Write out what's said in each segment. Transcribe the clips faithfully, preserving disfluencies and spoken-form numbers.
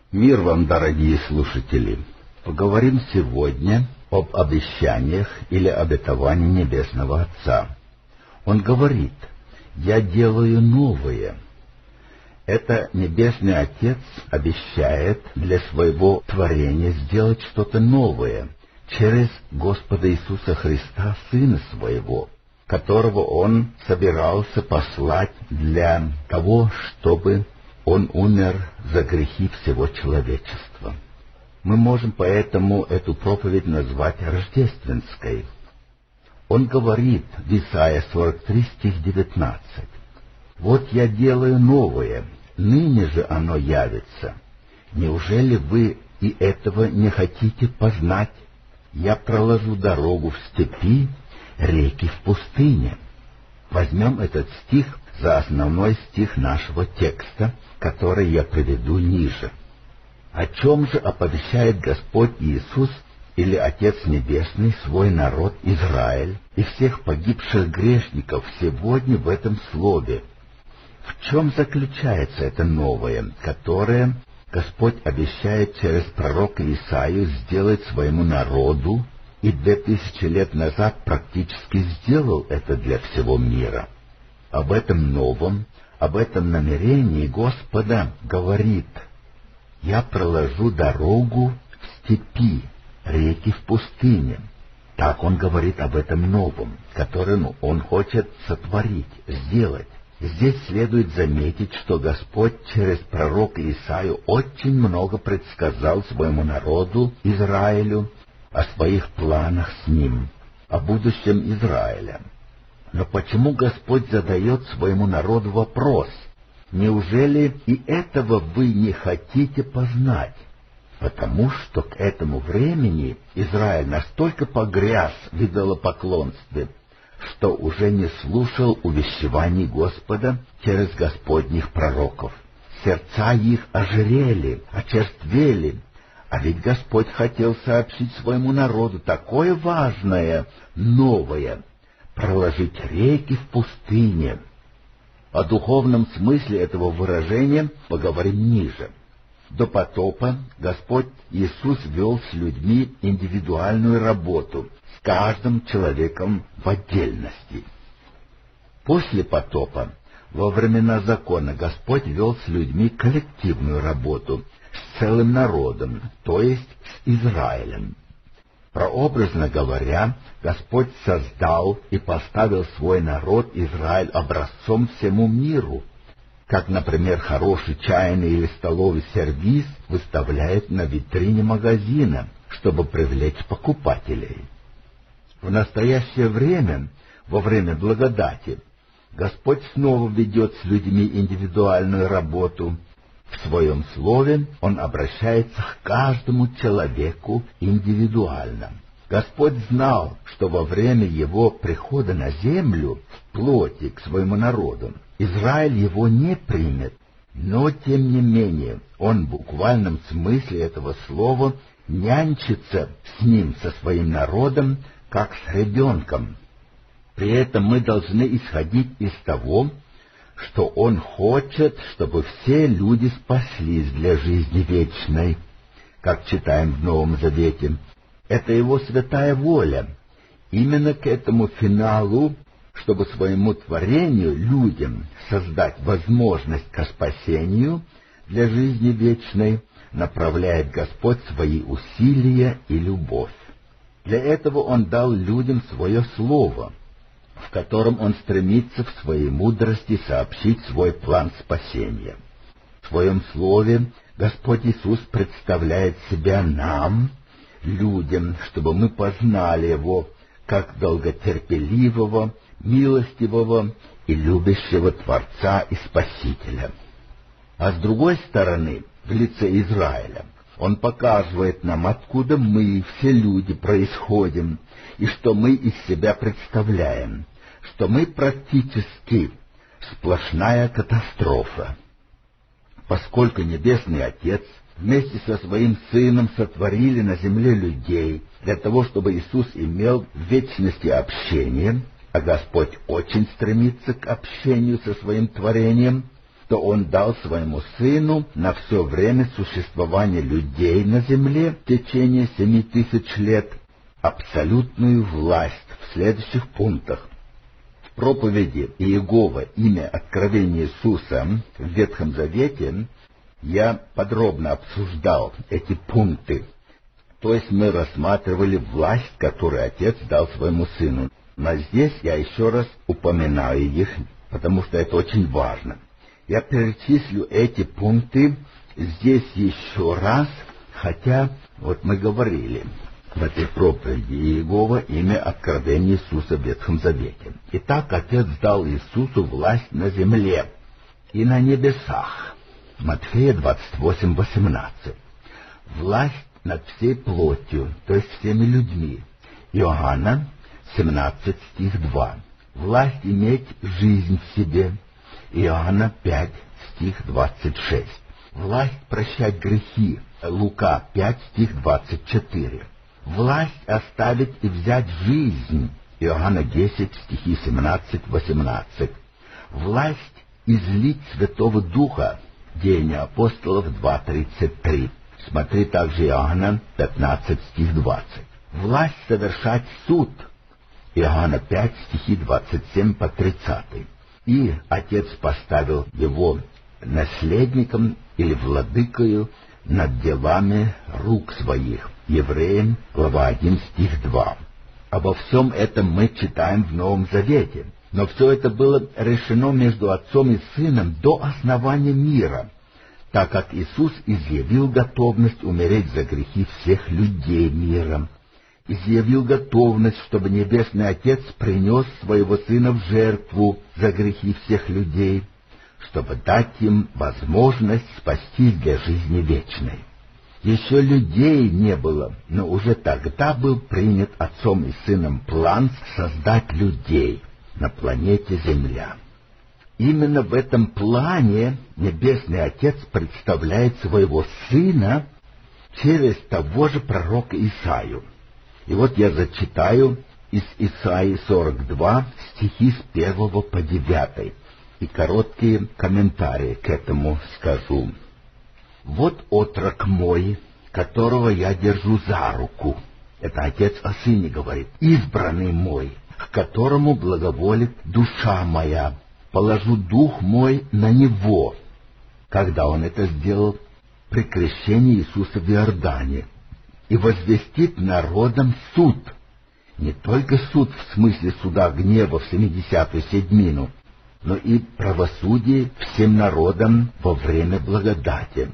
Мир вам, дорогие слушатели! Поговорим сегодня об обещаниях или обетовании Небесного Отца. Он говорит: «Я делаю новое». Это Небесный Отец обещает для своего творения сделать что-то новое через Господа Иисуса Христа, Сына Своего, которого Он собирался послать для того, чтобы Он умер за грехи всего человечества. Мы можем поэтому эту проповедь назвать рождественской. Он говорит в Исайя сорок три, стих девятнадцать: «Вот я делаю новое, ныне же оно явится. Неужели вы и этого не хотите познать? Я проложу дорогу в степи, реки в пустыне». Возьмем этот стих за основной стих нашего текста, который я приведу ниже. О чем же оповещает Господь Иисус или Отец Небесный свой народ Израиль и всех погибших грешников сегодня в этом слове? В чем заключается это новое, которое Господь обещает через пророка Исаию сделать своему народу, и две тысячи лет назад практически сделал это для всего мира? Об этом новом, об этом намерении Господа говорит: «Я проложу дорогу в степи, реки в пустыне». Так Он говорит об этом новом, которым Он хочет сотворить, сделать. Здесь следует заметить, что Господь через пророка Исаию очень много предсказал своему народу Израилю о своих планах с ним, о будущем Израиля. Но почему Господь задает своему народу вопрос: «Неужели и этого вы не хотите познать?» Потому что к этому времени Израиль настолько погряз в идолопоклонстве, что уже не слушал увещеваний Господа через Господних пророков. Сердца их ожирели, очерствели, а ведь Господь хотел сообщить своему народу такое важное, новое — проложить реки в пустыне. О духовном смысле этого выражения поговорим ниже. До потопа Господь Иисус вел с людьми индивидуальную работу, с каждым человеком в отдельности. После потопа, во времена закона, Господь вел с людьми коллективную работу, с целым народом, то есть с Израилем. Прообразно говоря, Господь создал и поставил свой народ Израиль образцом всему миру, как, например, хороший чайный или столовый сервиз выставляет на витрине магазина, чтобы привлечь покупателей. В настоящее время, во время благодати, Господь снова ведет с людьми индивидуальную работу. В своем слове Он обращается к каждому человеку индивидуально. Господь знал, что во время Его прихода на землю, в плоти, к своему народу, Израиль Его не примет, но, тем не менее, Он в буквальном смысле этого слова нянчится с ним, со своим народом, как с ребенком. При этом мы должны исходить из того, что Он хочет, чтобы все люди спаслись для жизни вечной, как читаем в Новом Завете. Это Его святая воля. Именно к этому финалу, чтобы своему творению, людям, создать возможность ко спасению для жизни вечной, направляет Господь свои усилия и любовь. Для этого Он дал людям свое слово, в котором Он стремится в своей мудрости сообщить свой план спасения. В своем слове Господь Иисус представляет себя нам, людям, чтобы мы познали Его как долготерпеливого, милостивого и любящего Творца и Спасителя. А с другой стороны, в лице Израиля, Он показывает нам, откуда мы, все люди, происходим, и что мы из себя представляем, что мы практически сплошная катастрофа. Поскольку Небесный Отец вместе со Своим Сыном сотворили на земле людей для того, чтобы Иисус имел в вечности общение, а Господь очень стремится к общению со Своим творением, что Он дал Своему Сыну на все время существования людей на земле в течение семи тысяч лет абсолютную власть в следующих пунктах. В проповеди Иегова «Имя откровения Иисуса» в Ветхом Завете я подробно обсуждал эти пункты. То есть мы рассматривали власть, которую Отец дал Своему Сыну. Но здесь я еще раз упоминаю их, потому что это очень важно. Я перечислю эти пункты здесь еще раз, хотя вот мы говорили в этой проповеди Иегова «Имя откровения Иисуса» в Ветхом Завете. Итак, Отец дал Иисусу власть на земле и на небесах. Матфея двадцать восемь восемнадцать. Власть над всей плотью, то есть всеми людьми. Иоанна семнадцать стих два. Власть иметь жизнь в себе. Иоанна пять стих двадцать шесть. Власть прощать грехи. Лука пять стих двадцать четыре. Власть оставить и взять жизнь. Иоанна десять стихи семнадцать восемнадцать. Власть излить Святого Духа. Деяния апостолов два тридцать три. Смотри также Иоанна пятнадцать стих двадцать. Власть совершать суд. Иоанна пять стихи двадцать семь по тридцатый. И Отец поставил его наследником или владыкою над делами рук своих. Евреям, глава один, стих два. Обо всем этом мы читаем в Новом Завете. Но все это было решено между Отцом и Сыном до основания мира, так как Иисус изъявил готовность умереть за грехи всех людей мира. Изъявил готовность, чтобы Небесный Отец принес Своего Сына в жертву за грехи всех людей, чтобы дать им возможность спастись для жизни вечной. Еще людей не было, но уже тогда был принят Отцом и Сыном план создать людей на планете Земля. Именно в этом плане Небесный Отец представляет Своего Сына через того же пророка Исаию. И вот я зачитаю из Исаии сорок два стихи с первого по девятый, и короткие комментарии к этому скажу. «Вот отрок мой, которого я держу за руку». Это Отец о Сыне говорит. «Избранный мой, к которому благоволит душа моя. Положу дух мой на него». Когда он это сделал? При крещении Иисуса в Иордане. «И возвестит народам суд». Не только суд в смысле суда гнева в семидесятую седьмину, но и правосудие всем народам во время благодати.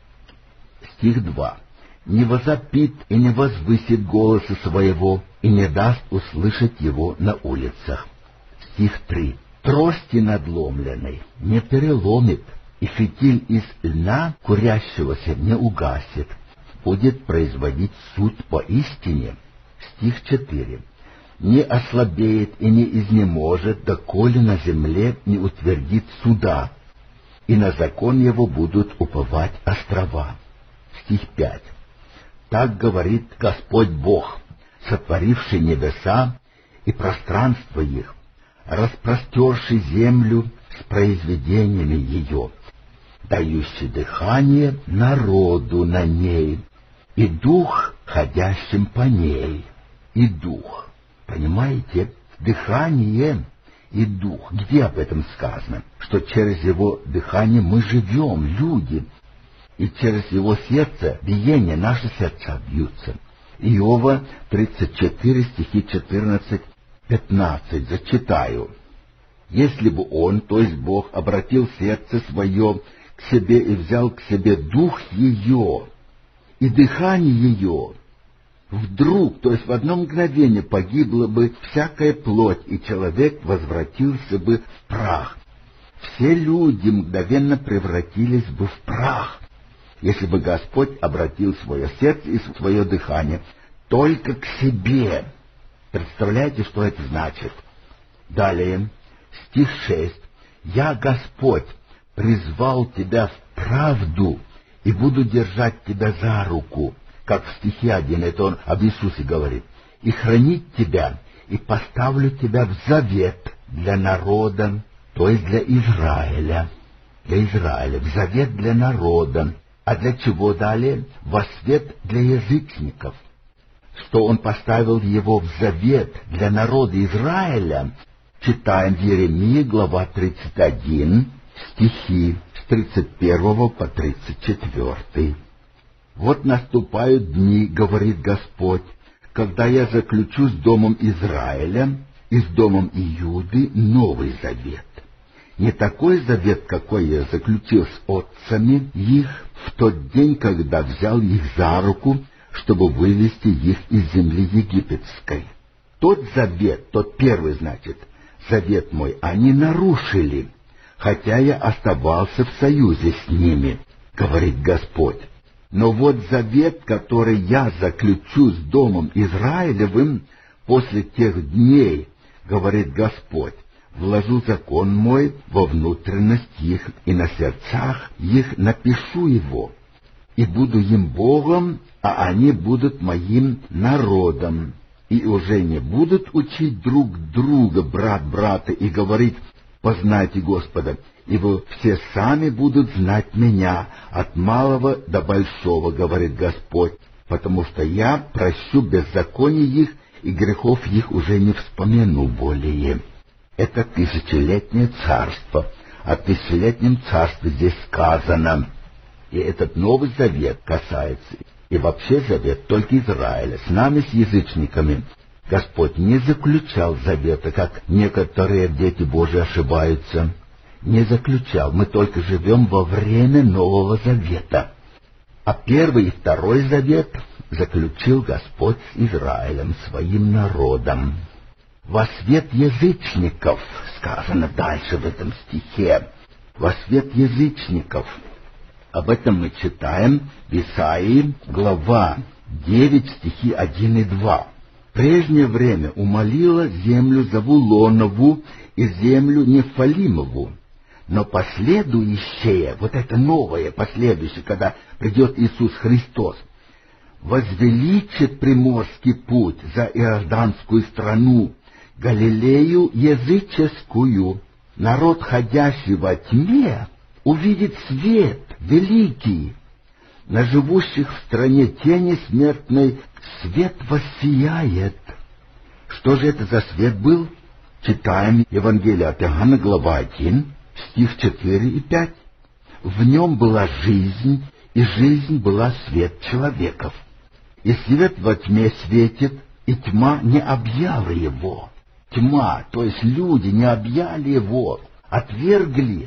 Стих два. «Не возопит и не возвысит голоса своего, и не даст услышать его на улицах». Стих три. «Трости надломленной не переломит, и фитиль из льна курящегося не угасит. Будет производить суд поистине». Стих четыре. «Не ослабеет и не изнеможет, доколе на земле не утвердит суда, и на закон его будут уповать острова». Стих пять. «Так говорит Господь Бог, сотворивший небеса и пространство их, распростерший землю с произведениями ее, дающий дыхание народу на ней, и дух, ходящим по ней». И дух. Понимаете? Дыхание и дух. Где об этом сказано? Что через его дыхание мы живем, люди, и через его сердце биение наши сердца бьются. Иова тридцать четыре, стихи четырнадцать пятнадцать. Зачитаю. «Если бы он, то есть Бог, обратил сердце свое к себе и взял к себе дух ее и дыхание ее, вдруг, то есть в одно мгновение, погибла бы всякая плоть, и человек возвратился бы в прах. Все люди мгновенно превратились бы в прах, если бы Господь обратил свое сердце и свое дыхание только к себе». Представляете, что это значит? Далее, стих шесть. «Я, Господь, призвал тебя в правду и буду держать тебя за руку». Как в стихе один, это он об Иисусе говорит. «И хранить тебя, и поставлю тебя в завет для народа», то есть для Израиля. для Израиля, в завет для народа. А для чего далее? Во свет для язычников. Что он поставил его в завет для народа Израиля, читаем в Иеремии, глава тридцать один, стихи с тридцать первого по тридцать четвёртый. «Вот наступают дни, — говорит Господь, — когда я заключу с домом Израиля и с домом Иуды новый завет. Не такой завет, какой я заключил с отцами их в тот день, когда взял их за руку, чтобы вывести их из земли египетской. Тот завет, тот первый, значит, завет мой, они нарушили, хотя я оставался в союзе с ними, говорит Господь. Но вот завет, который я заключу с домом Израилевым после тех дней, говорит Господь, вложу закон мой во внутренность их, и на сердцах их напишу его, и буду им Богом, а они будут моим народом. И уже не будут учить друг друга, брат брата, и говорить: познайте Господа, ибо все сами будут знать меня, от малого до большого, говорит Господь, потому что я прощу беззаконий их, и грехов их уже не вспомяну более». Это тысячелетнее царство. О тысячелетнем царстве здесь сказано. И этот Новый Завет касается, и вообще завет только Израиля. С нами, с язычниками, Господь не заключал завета, как некоторые дети Божьи ошибаются. Не заключал. Мы только живем во время Нового Завета. А первый и второй завет заключил Господь с Израилем, своим народом. «Во свет язычников», сказано дальше в этом стихе, «во свет язычников». Об этом мы читаем в Исаии, глава девять, стихи один и два. «Прежнее время умолила землю Завулонову и землю Нефалимову, но последующее, вот это новое, последующее, когда придет Иисус Христос, возвеличит приморский путь за Иорданскую страну, Галилею языческую. Народ, ходящий во тьме, увидит свет великий. На живущих в стране тени смертной свет воссияет». Что же это за свет был? Читаем Евангелие от Иоанна, глава один, стих четыре и пять. «В нем была жизнь, и жизнь была свет человеков. И свет во тьме светит, и тьма не объяла его». Тьма, то есть люди, не объяли его, отвергли.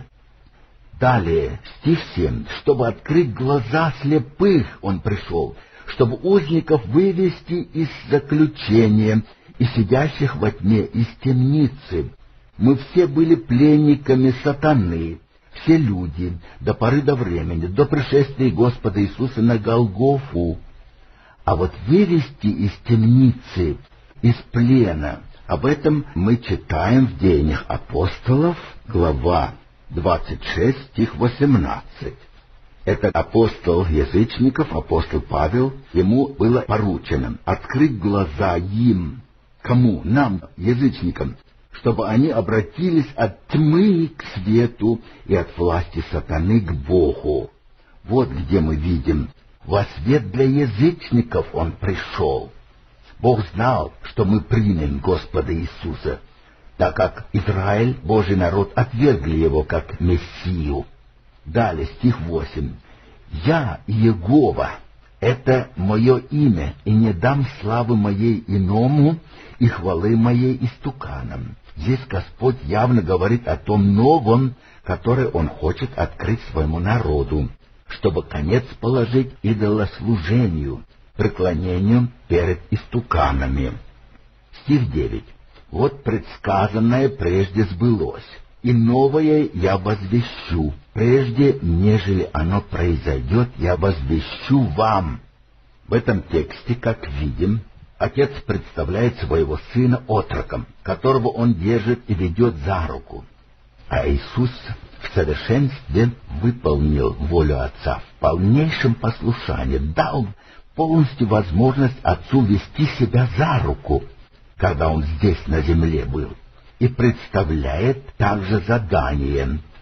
Далее, стих семь. «Чтобы открыть глаза слепых он пришел, чтобы узников вывести из заключения и сидящих во тьме из темницы. Мы все были пленниками сатаны, все люди, до поры до времени, до пришествия Господа Иисуса на Голгофу. А вот вывести из темницы, из плена, об этом мы читаем в Деяниях апостолов, глава двадцать шесть, стих восемнадцать. Это апостол язычников, апостол Павел, ему было поручено открыть глаза им. Кому? Нам, язычникам, чтобы они обратились от тьмы к свету и от власти сатаны к Богу. Вот где мы видим: во свет для язычников он пришел. Бог знал, что мы примем Господа Иисуса, так как Израиль, Божий народ, отвергли его как Мессию. Далее, стих восемь. «Я, Иегова, это мое имя, и не дам славы моей иному, и хвалы моей истуканам». Здесь Господь явно говорит о том новом, которое Он хочет открыть своему народу, чтобы конец положить идолослужению, преклонению перед истуканами. Стих девять. «Вот предсказанное прежде сбылось, и новое я возвещу. Прежде, нежели оно произойдет, я возвещу вам». В этом тексте, как видим, отец представляет своего сына отроком, которого он держит и ведет за руку. А Иисус в совершенстве выполнил волю Отца в полнейшем послушании, дал полностью возможность Отцу вести себя за руку, когда Он здесь на земле был, и представляет также задание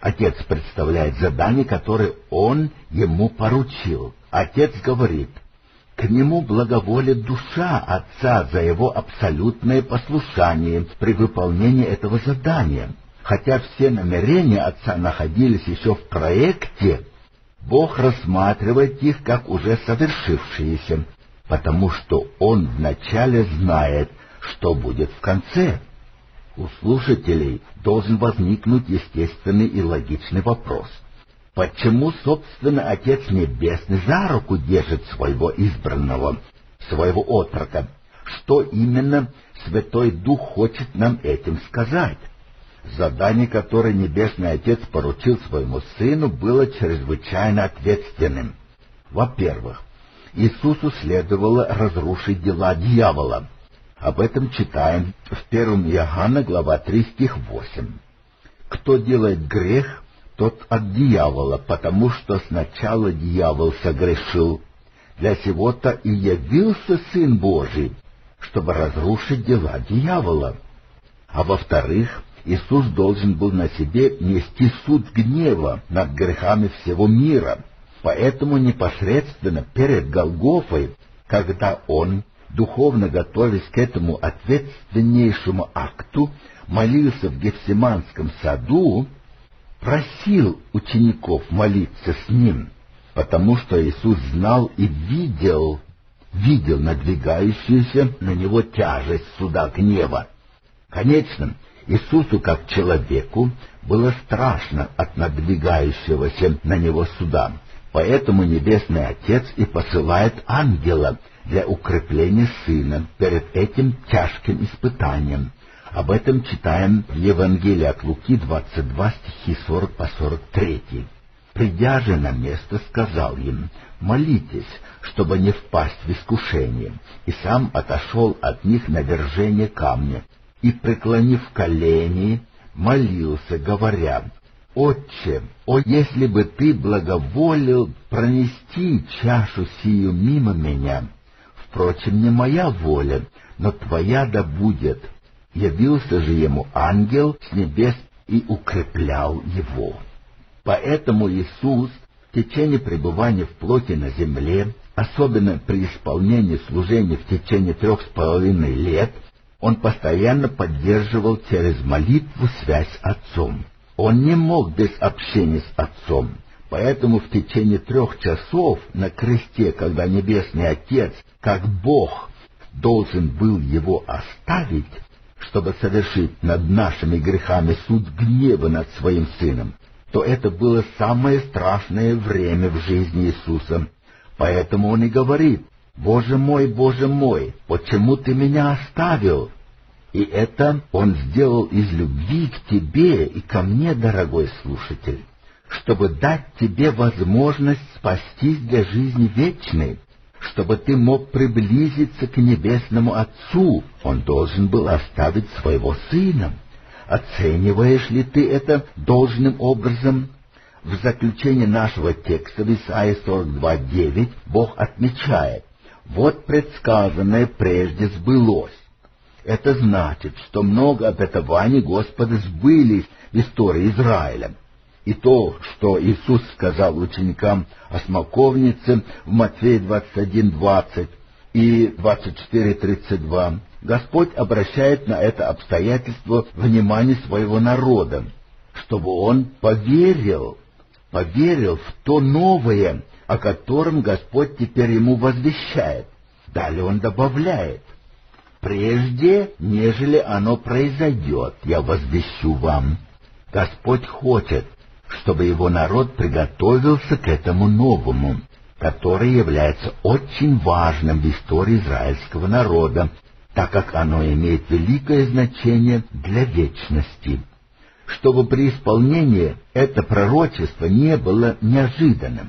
Отец представляет задание, которое он ему поручил. Отец говорит: к нему благоволит душа отца за его абсолютное послушание при выполнении этого задания. Хотя все намерения отца находились еще в проекте, Бог рассматривает их как уже совершившиеся, потому что Он вначале знает, что будет в конце. У слушателей должен возникнуть естественный и логичный вопрос. Почему, собственно, Отец Небесный за руку держит своего избранного, своего отрока? Что именно Святой Дух хочет нам этим сказать? Задание, которое Небесный Отец поручил своему Сыну, было чрезвычайно ответственным. Во-первых, Иисусу следовало разрушить дела дьявола. Об этом читаем в первом Иоанна, глава три, стих восемь. «Кто делает грех, тот от дьявола, потому что сначала дьявол согрешил. Для сего-то и явился Сын Божий, чтобы разрушить дела дьявола». А во-вторых, Иисус должен был на себе нести суд гнева над грехами всего мира. Поэтому непосредственно перед Голгофой, когда Он, духовно готовясь к этому ответственнейшему акту, молился в Гефсиманском саду, просил учеников молиться с Ним, потому что Иисус знал и видел, видел надвигающуюся на Него тяжесть суда гнева. Конечно, Иисусу, как человеку, было страшно от надвигающегося на Него суда, поэтому Небесный Отец и посылает ангела для укрепления Сына перед этим тяжким испытанием. Об этом читаем в Евангелии от Луки двадцать два, стихи сорок по сорок три. «Придя же на место, сказал им: молитесь, чтобы не впасть в искушение, и сам отошел от них на вержение камня, и, преклонив колени, молился, говоря: Отче, о, если бы ты благоволил пронести чашу сию мимо меня! Впрочем, не моя воля, но твоя да будет. Явился же ему ангел с небес и укреплял его». Поэтому Иисус в течение пребывания в плоти на земле, особенно при исполнении служения в течение трех с половиной лет, Он постоянно поддерживал через молитву связь с Отцом. Он не мог без общения с Отцом. Поэтому в течение трех часов на кресте, когда Небесный Отец, как Бог, должен был его оставить, чтобы совершить над нашими грехами суд гнева над своим Сыном, то это было самое страшное время в жизни Иисуса. Поэтому Он и говорит: «Боже мой, Боже мой, почему ты меня оставил?» И это Он сделал из любви к тебе и ко мне, дорогой слушатель, чтобы дать тебе возможность спастись для жизни вечной, чтобы ты мог приблизиться к Небесному Отцу. Он должен был оставить своего Сына. Оцениваешь ли ты это должным образом? В заключение нашего текста в Исаии сорок два, девять Бог отмечает: «Вот предсказанное прежде сбылось». Это значит, что много обетований Господа сбылись в истории Израиля. И то, что Иисус сказал ученикам о смоковнице в Матфея двадцать один, двадцать и двадцать четыре, тридцать два, Господь обращает на это обстоятельство внимание своего народа, чтобы он поверил, поверил в то новое, о котором Господь теперь ему возвещает. Далее он добавляет: «Прежде, нежели оно произойдет, я возвещу вам». Господь хочет, чтобы его народ приготовился к этому новому, который является очень важным в истории израильского народа, так как оно имеет великое значение для вечности. Чтобы при исполнении это пророчество не было неожиданным.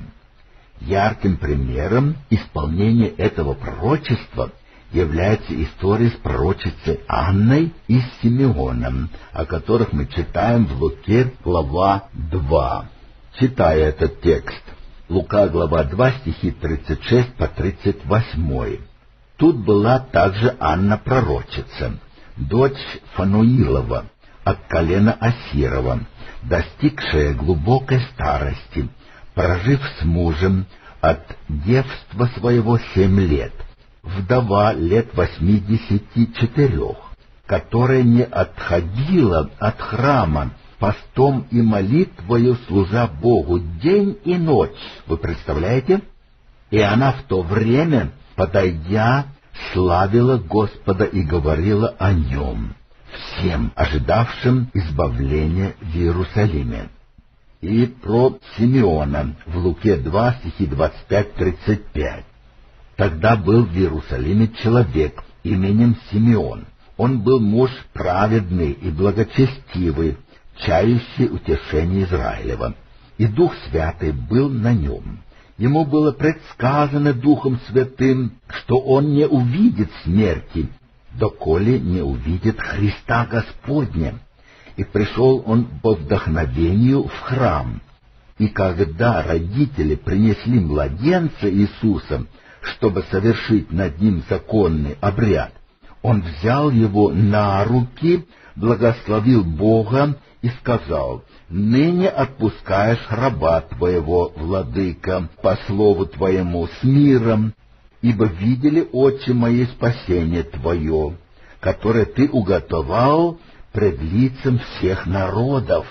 Ярким примером исполнения этого пророчества является история с пророчицей Анной и с Симеоном, о которых мы читаем в Луке, глава два. Читая этот текст, Лука, глава два, стихи тридцать шесть по тридцать восемь. «Тут была также Анна пророчица, дочь Фануилова, от колена Асирова, достигшая глубокой старости, прожив с мужем от девства своего семь лет, вдова лет восьмидесяти четырех, которая не отходила от храма, постом и молитвою служа Богу день и ночь. Вы представляете? И она в то время, подойдя, славила Господа и говорила о Нем всем ожидавшим избавления в Иерусалиме. И про Симеона в Луке два, стихи двадцать пять тридцать пять. Тогда был в Иерусалиме человек именем Симеон. Он был муж праведный и благочестивый, чающий утешение Израилева. И Дух Святый был на нем. Ему было предсказано Духом Святым, что он не увидит смерти, доколе не увидит Христа Господня. И пришел он по вдохновению в храм. И когда родители принесли младенца Иисуса, чтобы совершить над ним законный обряд, он взял его на руки, благословил Бога и сказал: «Ныне отпускаешь раба твоего, владыка, по слову твоему с миром, ибо видели очи мои спасение твое, которое ты уготовал пред лицем всех народов,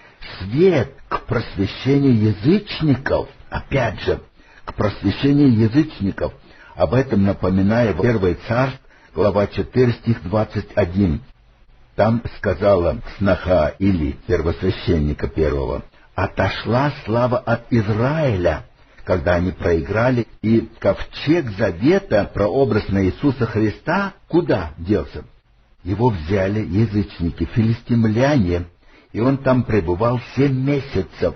свет к просвещению язычников». Опять же, к просвещению язычников. Об этом напоминаю в Первое Царств, глава четыре, стих двадцать один. Там сказала сноха Или, первосвященника первого: «Отошла слава от Израиля, когда они проиграли, и ковчег завета, прообраз на Иисуса Христа, куда делся? Его взяли язычники, филистимляне, и он там пребывал семь месяцев.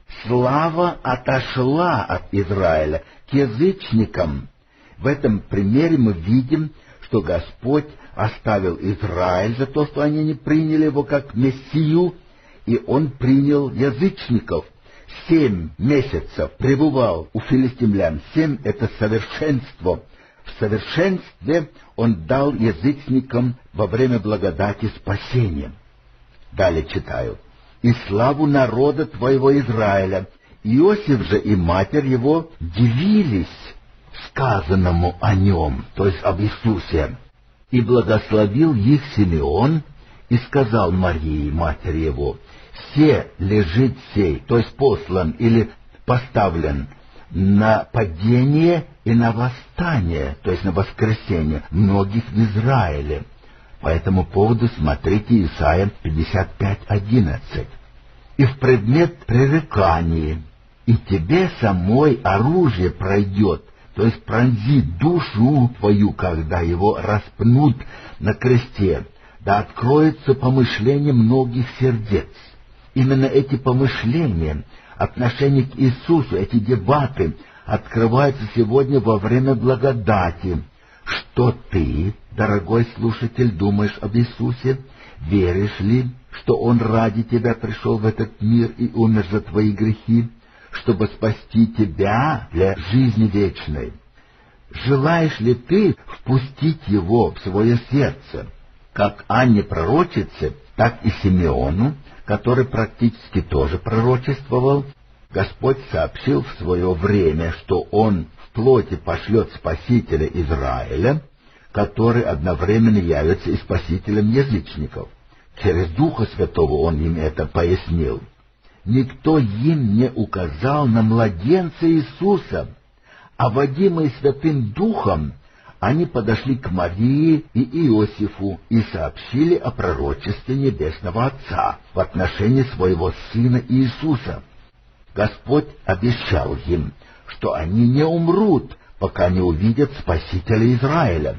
Слава отошла от Израиля к язычникам». В этом примере мы видим, что Господь оставил Израиль за то, что они не приняли его как Мессию, и он принял язычников. Семь месяцев пребывал у филистимлян. Семь — это совершенство. В совершенстве он дал язычникам во время благодати спасения. Далее читаю: «И славу народа твоего Израиля». Иосиф же и матерь его дивились сказанному о нем, то есть об Иисусе. И благословил их Симеон, и сказал Марии, матери его: «Се лежит сей», то есть послан или поставлен на падение и на восстание, то есть на воскресение многих в Израиле. По этому поводу смотрите Исайя пятьдесят пять одиннадцать. «И в предмет пререканий, и тебе самой оружие пройдет», то есть пронзит душу твою, когда его распнут на кресте, да откроется помышление многих сердец. Именно эти помышления, отношение к Иисусу, эти дебаты открываются сегодня во время благодати. Что ты, дорогой слушатель, думаешь об Иисусе? Веришь ли, что Он ради тебя пришел в этот мир и умер за твои грехи, чтобы спасти тебя для жизни вечной? Желаешь ли ты впустить Его в свое сердце, как Анне пророчице, так и Симеону, который практически тоже пророчествовал? Господь сообщил в свое время, что Он в плоти пошлет Спасителя Израиля, который одновременно явится и Спасителем язычников. Через Духа Святого Он им это пояснил. Никто им не указал на младенца Иисуса, а водимые Святым Духом они подошли к Марии и Иосифу и сообщили о пророчестве Небесного Отца в отношении своего Сына Иисуса. Господь обещал им, что они не умрут, пока не увидят Спасителя Израиля.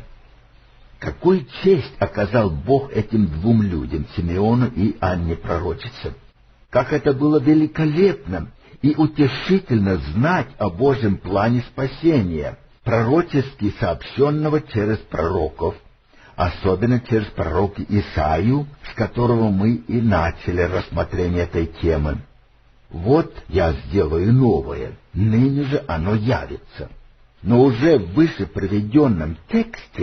Какую честь оказал Бог этим двум людям, Симеону и Анне пророчице! Как это было великолепно и утешительно знать о Божьем плане спасения, пророчески сообщенного через пророков, особенно через пророка Исаию, с которого мы и начали рассмотрение этой темы. «Вот я сделаю новое, ныне же оно явится». Но уже в выше приведенном тексте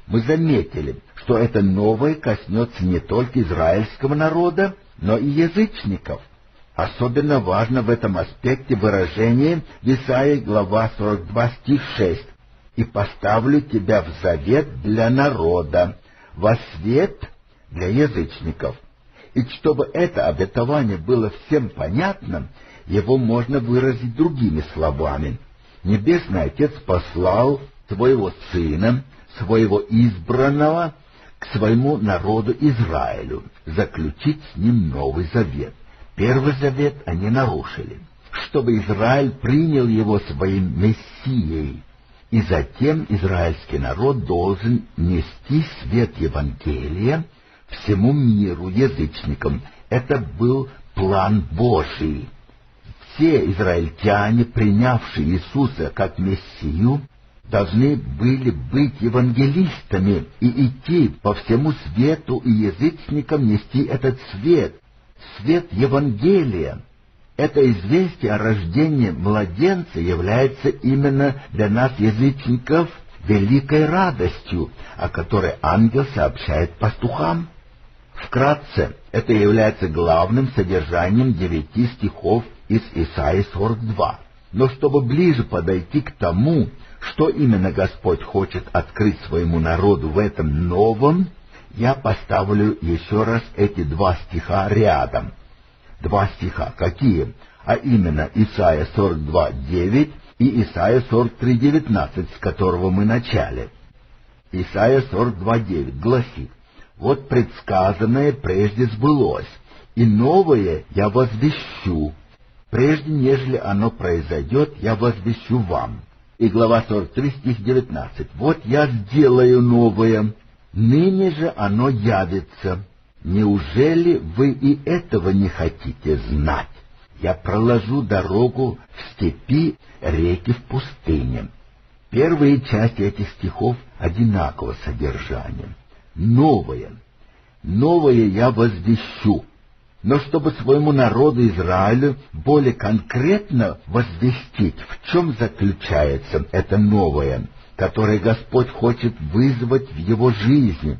мы заметили, что это новое коснется не только израильского народа, но и язычников. Особенно важно в этом аспекте выражение в Исаии, глава сорок два, стих шесть. «И поставлю тебя в завет для народа, во свет для язычников». И чтобы это обетование было всем понятно, его можно выразить другими словами. Небесный Отец послал своего Сына, своего избранного, к своему народу Израилю, заключить с ним Новый Завет. Первый завет они нарушили, чтобы Израиль принял его своим Мессией. И затем израильский народ должен нести свет Евангелия всему миру, язычникам. Это был план Божий. Все израильтяне, принявшие Иисуса как Мессию, должны были быть евангелистами и идти по всему свету и язычникам нести этот свет, свет Евангелия. Это известие о рождении младенца является именно для нас, язычников, великой радостью, о которой ангел сообщает пастухам. Вкратце, это является главным содержанием девяти стихов из Исаии сорок два. Но чтобы ближе подойти к тому, что именно Господь хочет открыть своему народу в этом новом, я поставлю еще раз эти два стиха рядом. Два стиха. Какие? А именно Исаия сорок два, девять и Исаия сорок три, девятнадцать, с которого мы начали. Исаия сорок два, девять гласит: «Вот предсказанное прежде сбылось, и новое я возвещу. Прежде, нежели оно произойдет, я возвещу вам». И глава сорок три, стих девятнадцать. «Вот я сделаю новое, ныне же оно явится. Неужели вы и этого не хотите знать? Я проложу дорогу в степи, реки в пустыне». Первые части этих стихов одинакового содержания. Новое. Новое я возвещу. Но чтобы своему народу Израилю более конкретно возвестить, в чем заключается это новое, которое Господь хочет вызвать в его жизни,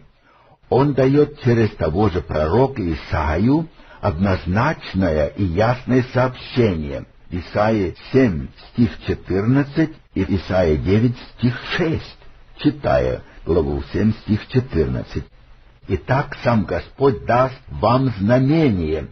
Он дает через того же пророка Исаию однозначное и ясное сообщение. Исаия семь, стих четырнадцать и Исаия девять, стих шесть, читая главу семь, стих четырнадцать. «Итак, сам Господь даст вам знамение.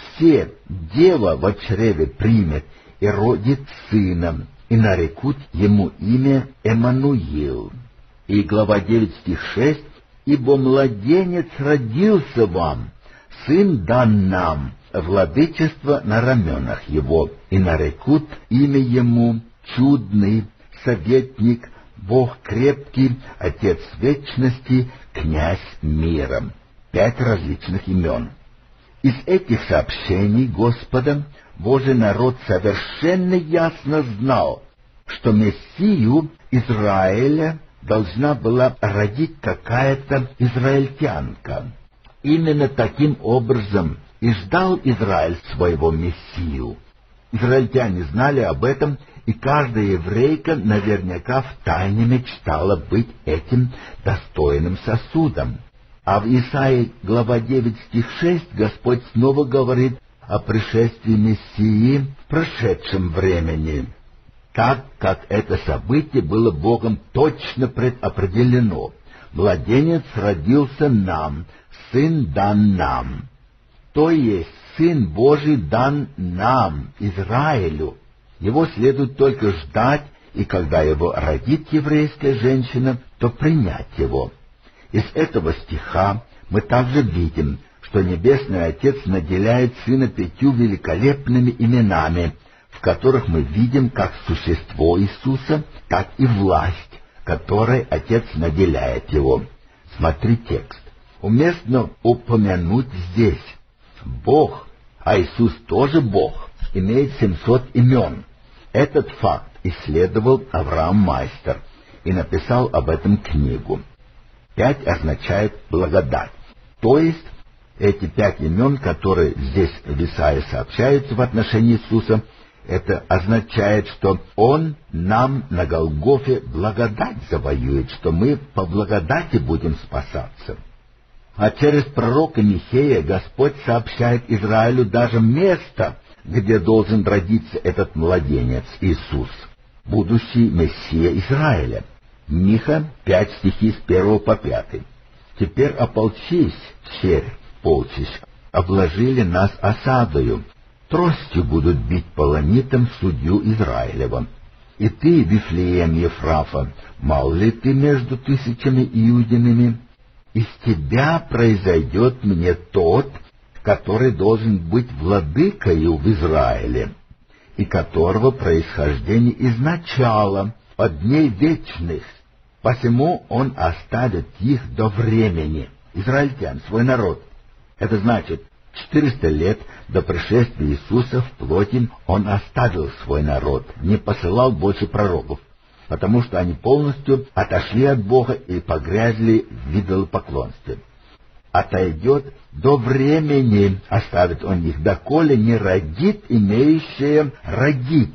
Се дева во чреве примет и родит сына, и нарекут ему имя Эммануил». И глава девять, стих шесть. «Ибо младенец родился вам, сын дан нам, владычество на раменах его, и нарекут имя ему Чудный, Советник, Бог крепкий, Отец вечности, Князь мира». Пять различных имен. Из этих сообщений Господа Божий народ совершенно ясно знал, что Мессию Израиля должна была родить какая-то израильтянка. Именно таким образом и ждал Израиль своего Мессию. Израильтяне знали об этом, и каждая еврейка наверняка втайне мечтала быть этим достойным сосудом. А в Исаии, глава девять, стих шесть, Господь снова говорит о пришествии Мессии в прошедшем времени, так как это событие было Богом точно предопределено. «Младенец родился нам, сын дан нам». То есть Сын Божий дан нам, Израилю. Его следует только ждать, и когда его родит еврейская женщина, то принять его. Из этого стиха мы также видим, что Небесный Отец наделяет Сына пятью великолепными именами, в которых мы видим как существо Иисуса, так и власть, которой Отец наделяет его. Смотри текст. Уместно упомянуть здесь: Бог, а Иисус тоже Бог, имеет семьсот имен. Этот факт исследовал Авраам Майстер и написал об этом книгу. Пять означает благодать. То есть эти пять имен, которые здесь в Исаии сообщаются в отношении Иисуса, Это означает, что Он нам на Голгофе благодать завоюет, что мы по благодати будем спасаться. А через пророка Михея Господь сообщает Израилю даже место, где должен родиться этот младенец Иисус, будущий Мессия Израиля. Миха пять стихи с первого по пятый. «Теперь ополчись, черь, полчищ, обложили нас осадою, тростью будут бить полонитом судью Израилева. И ты, Вифлеем Ефрафа, мал ли ты между тысячами иудинами? Из тебя произойдет мне тот, который должен быть владыкою в Израиле, и которого происхождение изначало, от дней вечных. Посему он оставит их до времени». Израильтян, свой народ. Это значит, четыреста лет до пришествия Иисуса в плоти он оставил свой народ, не посылал больше пророков, потому что они полностью отошли от Бога и погрязли в идолопоклонстве. Отойдет до времени, оставит он их, доколе не родит имеющее родить.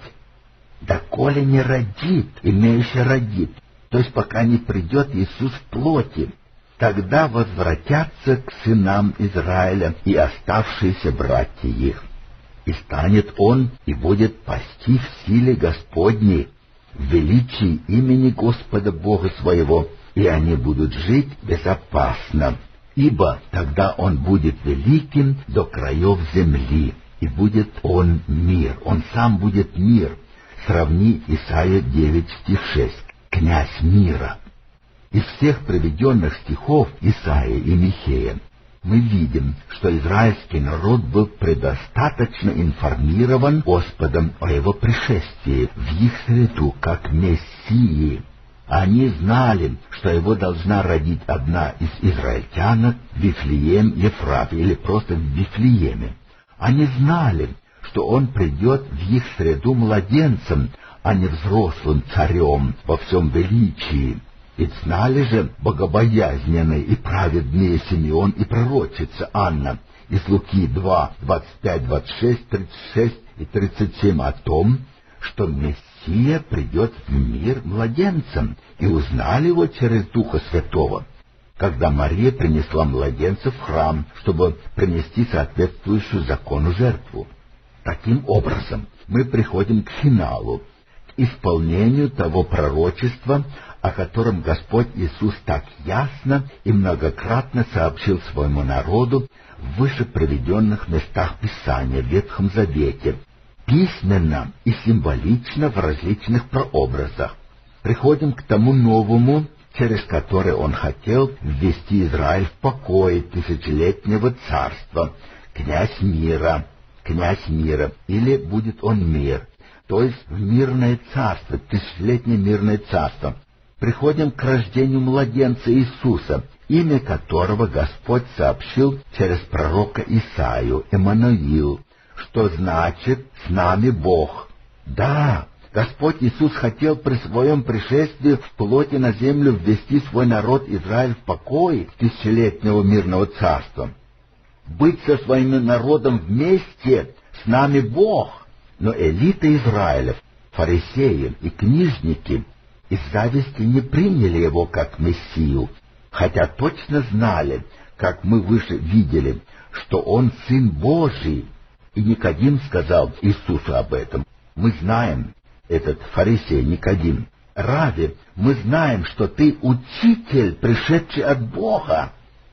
Доколе не родит имеющее родит. То есть пока не придет Иисус в плоти. Тогда возвратятся к сынам Израиля и оставшиеся братья их. И станет он, и будет пасти в силе Господней, в величии имени Господа Бога своего, и они будут жить безопасно. Ибо тогда он будет великим до краев земли, и будет он мир, он сам будет мир. Сравни Исайя девять стих шесть. Князь мира. Из всех приведенных стихов Исаии и Михея мы видим, что израильский народ был предостаточно информирован Господом о его пришествии в их среду как Мессии. Они знали, что его должна родить одна из израильтянок Вифлеем Ефрафе, или просто в Вифлееме. Они знали, что он придет в их среду младенцем, а не взрослым царем во всем величии. Ведь знали же богобоязненный и праведный Симеон и пророчица Анна из Луки два, двадцать пять, двадцать шесть, тридцать шесть и тридцать семь о том, что Мессия придет в мир младенцем, и узнали его через Духа Святого, когда Мария принесла младенца в храм, чтобы принести соответствующую закону жертву. Таким образом, мы приходим к финалу, к исполнению того пророчества, о котором Господь Иисус так ясно и многократно сообщил своему народу в выше приведенных местах Писания в Ветхом Завете, письменно и символично в различных прообразах. Приходим к тому новому, через который Он хотел ввести Израиль в покой тысячелетнего царства, князь мира, князь мира, или будет он мир, то есть в мирное царство, тысячелетнее мирное царство. Приходим к рождению младенца Иисуса, имя которого Господь сообщил через пророка Исаию, Эммануил, что значит «с нами Бог». Да, Господь Иисус хотел при своем пришествии в плоти на землю ввести свой народ Израиль в покой тысячелетнего мирного царства. Быть со своим народом вместе, с нами Бог. Но элита Израиля, фарисеи и книжники, из зависти не приняли его как Мессию, хотя точно знали, как мы выше видели, что он Сын Божий. И Никодим сказал Иисусу об этом. Мы знаем, этот фарисей Никодим, Рави, мы знаем, что ты учитель, пришедший от Бога.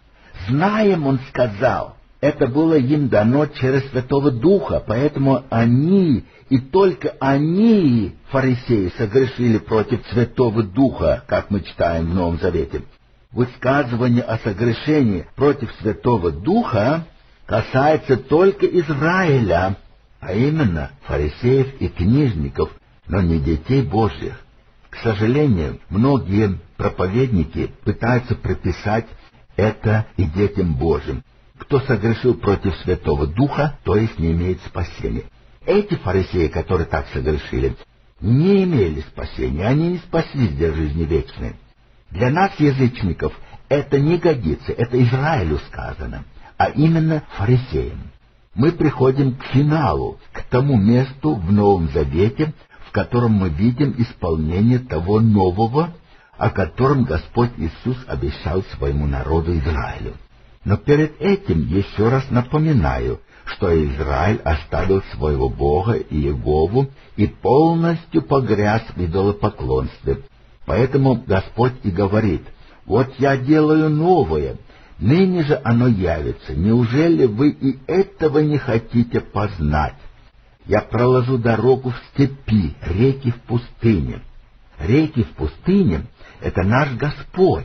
Знаем, он сказал. Это было им дано через Святого Духа, поэтому они, и только они, фарисеи, согрешили против Святого Духа, как мы читаем в Новом Завете. Высказывание о согрешении против Святого Духа касается только Израиля, а именно фарисеев и книжников, но не детей Божьих. К сожалению, многие проповедники пытаются приписать это и детям Божьим. Кто согрешил против Святого Духа, то есть не имеет спасения. Эти фарисеи, которые так согрешили, не имели спасения, они не спаслись для жизни вечной. Для нас, язычников, это не годится, это Израилю сказано, а именно фарисеям. мы приходим к финалу, к тому месту в Новом Завете, в котором мы видим исполнение того нового, о котором Господь Иисус обещал своему народу Израилю. Но перед этим еще раз напоминаю, что Израиль оставил своего Бога Иегову и полностью погряз в идолопоклонстве. Поэтому Господь и говорит: «Вот я делаю новое, ныне же оно явится. Неужели вы и этого не хотите познать? Я проложу дорогу в степи, реки в пустыне». Реки в пустыне — это наш Господь.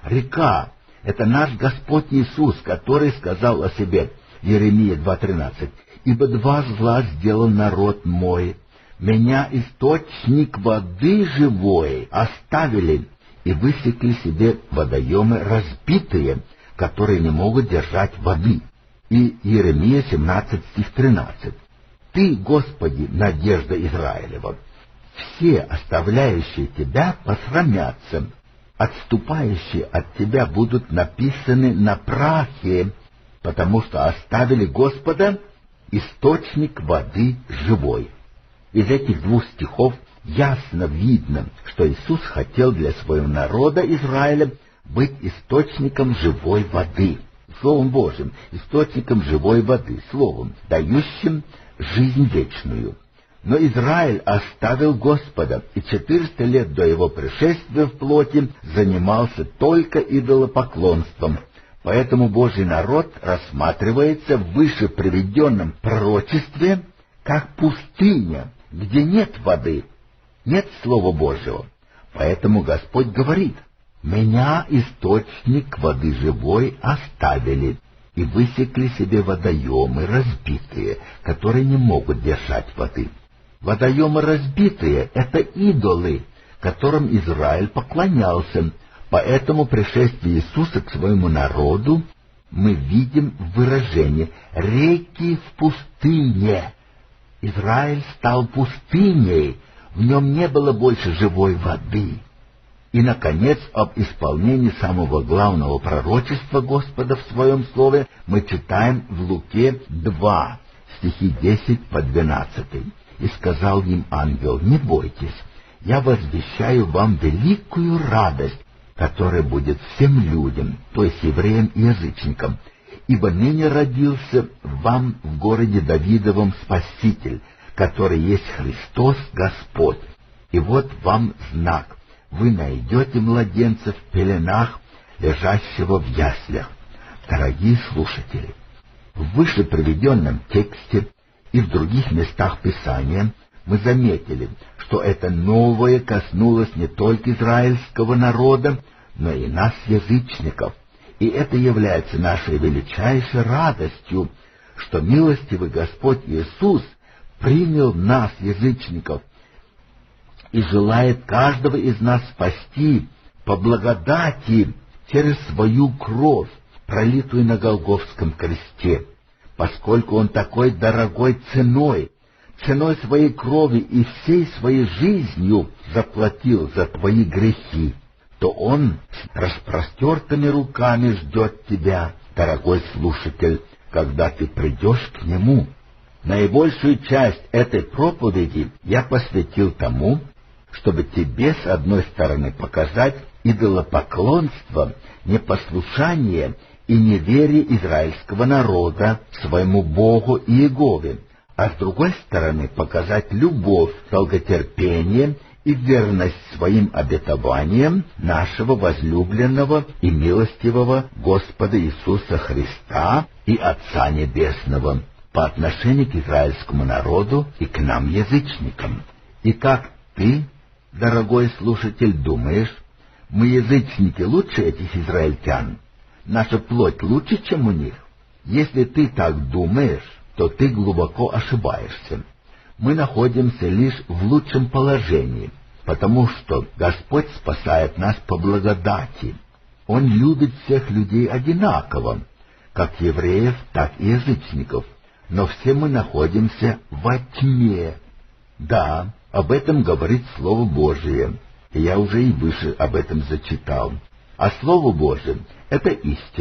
Река — это наш Господь Иисус, который сказал о себе, Иеремия два тринадцать, «Ибо два зла сделал народ мой. Меня, источник воды живой, оставили и высекли себе водоемы разбитые, которые не могут держать воды». И Иеремия семнадцать, стих тринадцать. «Ты, Господи, надежда Израилева, все оставляющие Тебя посрамятся, отступающие от Тебя будут написаны на прахе, потому что оставили Господа, источник воды живой». Из этих двух стихов ясно видно, что Иисус хотел для своего народа Израиля быть источником живой воды, Словом Божьим, источником живой воды, Словом, дающим жизнь вечную. Но Израиль оставил Господа, и четыреста лет до его пришествия в плоти занимался только идолопоклонством. Поэтому Божий народ рассматривается в выше приведенном пророчестве как пустыня, где нет воды, нет Слова Божьего. Поэтому Господь говорит: «Меня, источник воды живой, оставили и высекли себе водоемы разбитые, которые не могут держать воды». Водоемы разбитые — это идолы, которым Израиль поклонялся. Поэтому пришествие Иисуса к своему народу мы видим в выражении «реки в пустыне». Израиль стал пустыней, в нем не было больше живой воды. И, наконец, об исполнении самого главного пророчества Господа в Своем Слове мы читаем в Луке два, стихи десять по двенадцать. «И сказал им ангел: не бойтесь, я возвещаю вам великую радость, которая будет всем людям, то есть евреям и язычникам. Ибо ныне родился вам в городе Давидовом Спаситель, который есть Христос Господь. И вот вам знак: вы найдете младенца в пеленах, лежащего в яслях». Дорогие слушатели, в выше приведенном тексте и в других местах Писания мы заметили, что это новое коснулось не только израильского народа, но и нас, язычников. И это является нашей величайшей радостью, что милостивый Господь Иисус принял нас, язычников, и желает каждого из нас спасти по благодати через свою кровь, пролитую на Голгофском кресте, поскольку Он такой дорогой ценой, ценой своей крови и всей своей жизнью заплатил за твои грехи, то Он с распростертыми руками ждет тебя, дорогой слушатель, когда ты придешь к Нему. Наибольшую часть этой проповеди я посвятил тому, чтобы тебе, с одной стороны, показать идолопоклонство, непослушание и неверие израильского народа своему Богу Иегове, а с другой стороны показать любовь, долготерпение и верность своим обетованиям нашего возлюбленного и милостивого Господа Иисуса Христа и Отца Небесного по отношению к израильскому народу и к нам, язычникам. И как ты, дорогой слушатель, думаешь, мы, язычники, лучше этих израильтян? Наша плоть лучше, чем у них? Если ты так думаешь, то ты глубоко ошибаешься. Мы находимся лишь в лучшем положении, потому что Господь спасает нас по благодати. Он любит всех людей одинаково, как евреев, так и язычников, но все мы находимся во тьме. Да, об этом говорит Слово Божие, и я уже и выше об этом зачитал. А Слово Божие — это истина.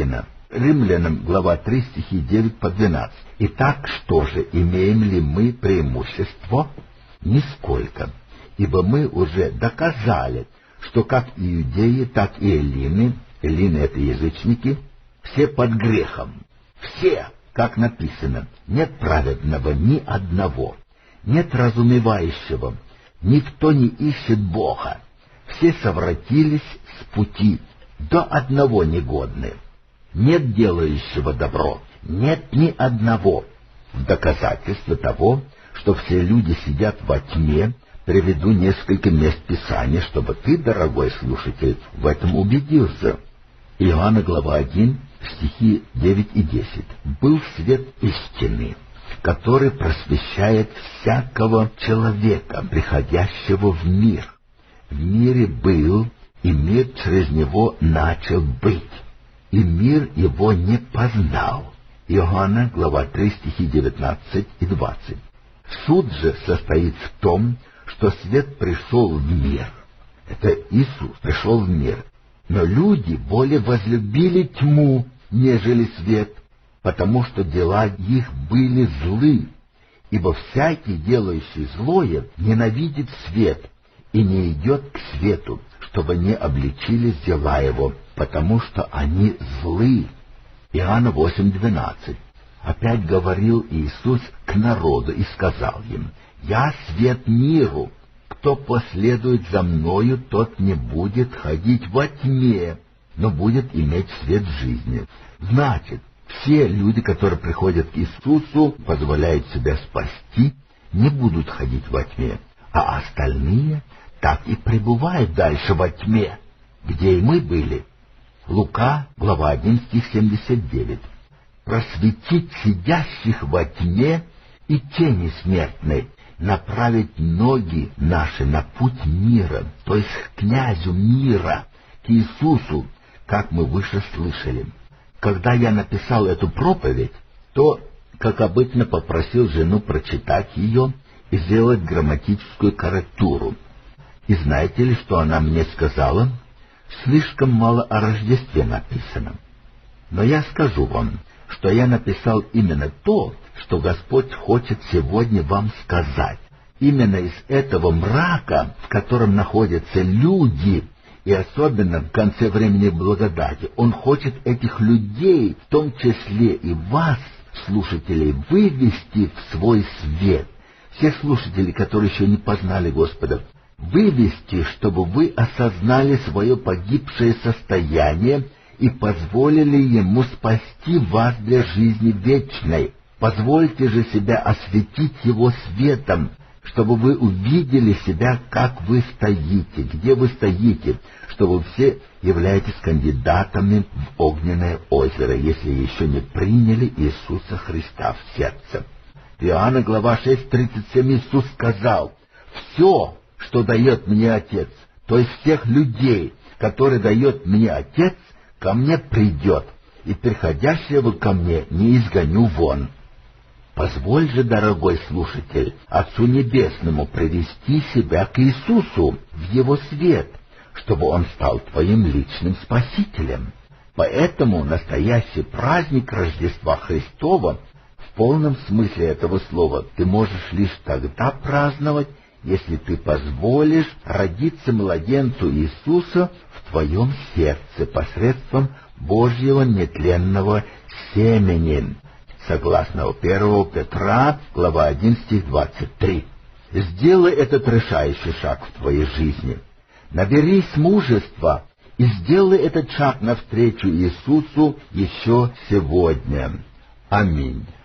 Римлянам, глава три, стихи девять по двенадцать. Итак, что же, имеем ли мы преимущество? Нисколько, ибо мы уже доказали, что как иудеи, так и эллины, эллины — это язычники, все под грехом. Все, как написано, нет праведного ни одного, нет разумевающего, никто не ищет Бога. Все совратились с пути, до одного негодны. Нет делающего добро, нет ни одного. В доказательство того, что все люди сидят во тьме, приведу несколько мест Писания, чтобы ты, дорогой слушатель, в этом убедился. Иоанна, глава один, стихи девять и десять. «Был свет истины, который просвещает всякого человека, приходящего в мир. В мире был, и мир через него начал быть, и мир его не познал». Иоанна, глава три, стихи девятнадцать и двадцать. Суд же состоит в том, что свет пришел в мир. Это Иисус пришел в мир. Но люди более возлюбили тьму, нежели свет, потому что дела их были злы. Ибо всякий, делающий злое, ненавидит свет и не идет к свету, чтобы не обличились дела его, потому что они злы. Иоанна восемь, двенадцать. Опять говорил Иисус к народу и сказал им: «Я свет миру. Кто последует за мною, тот не будет ходить во тьме, но будет иметь свет жизни». Значит, все люди, которые приходят к Иисусу, позволяют себя спасти, не будут ходить во тьме, а остальные так и пребывают дальше во тьме, где и мы были. Лука, глава один, стих семьдесят девять. «Просветить сидящих во тьме и тени смертной, направить ноги наши на путь мира», то есть к князю мира, к Иисусу, как мы выше слышали. Когда я написал эту проповедь, то, как обычно, попросил жену прочитать ее и сделать грамматическую корректуру. И знаете ли, что она мне сказала? Слишком мало о Рождестве написано. Но я скажу вам, что я написал именно то, что Господь хочет сегодня вам сказать. Именно из этого мрака, в котором находятся люди, и особенно в конце времени благодати, Он хочет этих людей, в том числе и вас, слушателей, вывести в свой свет. Все слушатели, которые еще не познали Господа, вывести, чтобы вы осознали свое погибшее состояние и позволили Ему спасти вас для жизни вечной. Позвольте же себя осветить Его светом, чтобы вы увидели себя, как вы стоите, где вы стоите, что вы все являетесь кандидатами в огненное озеро, если еще не приняли Иисуса Христа в сердце. Иоанна, глава шесть, тридцать семь, Иисус сказал: «Все, что дает мне Отец, то есть всех людей, которые дает мне Отец, ко мне придет, и приходящего ко мне не изгоню вон». Позволь же, дорогой слушатель, Отцу Небесному привести себя к Иисусу в Его свет, чтобы Он стал твоим личным Спасителем. Поэтому настоящий праздник Рождества Христова в полном смысле этого слова ты можешь лишь тогда праздновать, если ты позволишь родиться младенцу Иисуса в твоем сердце посредством Божьего нетленного семени, согласно первого Петра, глава один, стих двадцать три. Сделай этот решающий шаг в твоей жизни. Наберись мужества и сделай этот шаг навстречу Иисусу еще сегодня. Аминь.